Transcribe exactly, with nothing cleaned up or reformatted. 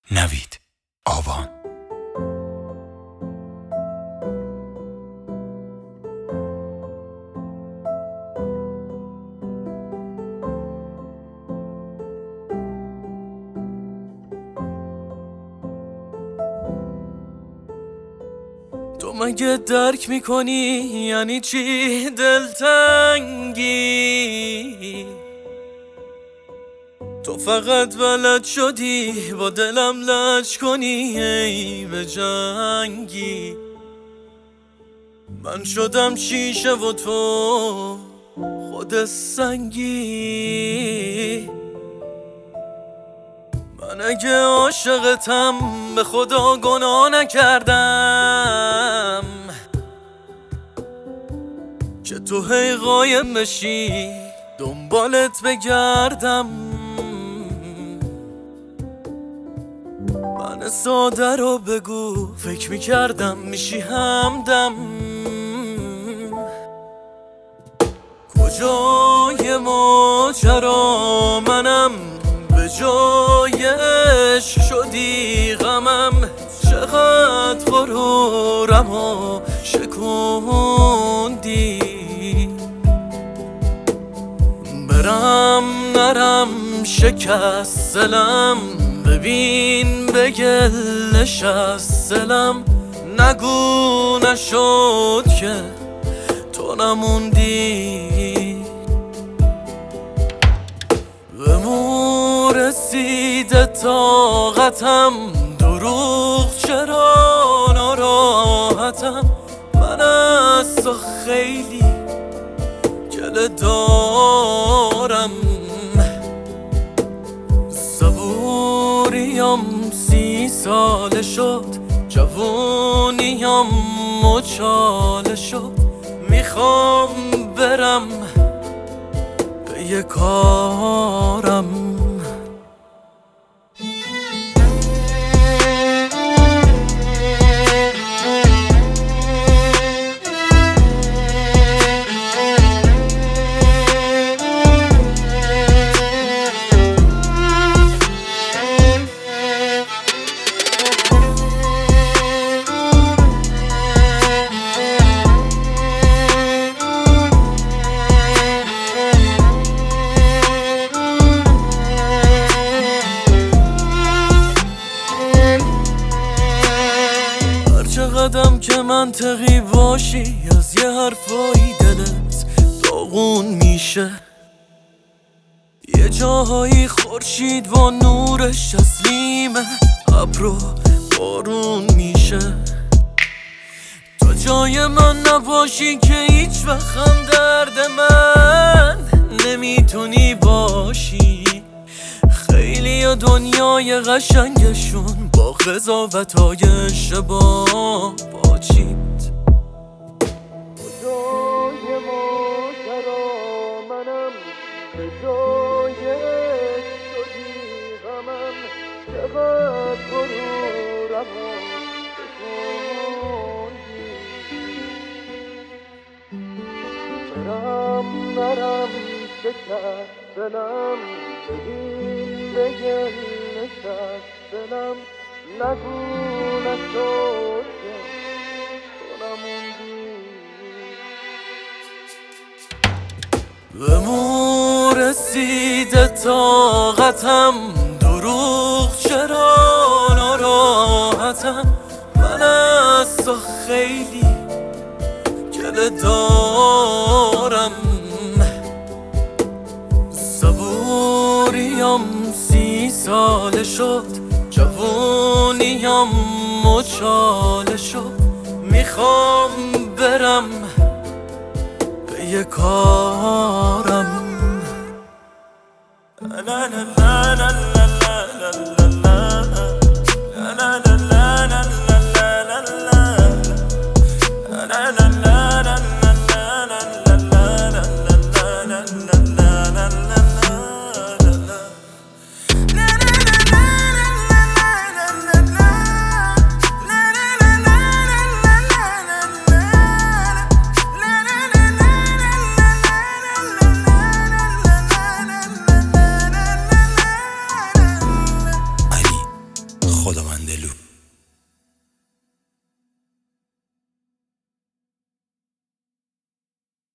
نوید آبان. تو مگه درک میکنی یعنی چی دلتنگی؟ تو فقط بلد شدی با دلم لج کنی ای به جنگی. من شدم شیشه و تو خود سنگی. من اگه عاشقتم به خدا گناه نکردم که تو هی قایم بشی دنبالت بگردم. من ساده رو بگو فکر میکردم میشی همدم. کجای ماجرا منم به جای عشق شدی غمم. چقدر غرورم و شکوندی. برم نرم شکست دلم ببین به گلش از دلم. نگو نشد که تو نموندی. به مو رسیده طاقتم دروغ چرا ناراحتم. من از تو خیلی گله دارم. صبوریم سی ساله شد جوونیم مچاله شد. میخوام برم به یه کارم. قدم که منطقی باشی از یه حرفایی دلت داغون میشه. یه جاهایی خورشید با نورش تسلیم ابر و بارون میشه. تا جای من نباشی که هیچ وقت هم درد من نمیتونی باشی. خیلی یا دنیای قشنگشون با قضاوت‌های اشتباه پاچید. خدای ماجرا منم به جای عشق شدی غمم. چقدر غرورم و شکوندی. برم نرم شکست دلم ببین بگل نشست دلم. نگو نشد که تو نموندی. به مو رسیده طاقتم دروغ چرا ناراحتم. من از تو خیلی گله دارم. صبوریم سی ساله شد جوونیم مچاله شد. میخوام برم به یه کارم. لا لا لا لا لا خداوند لو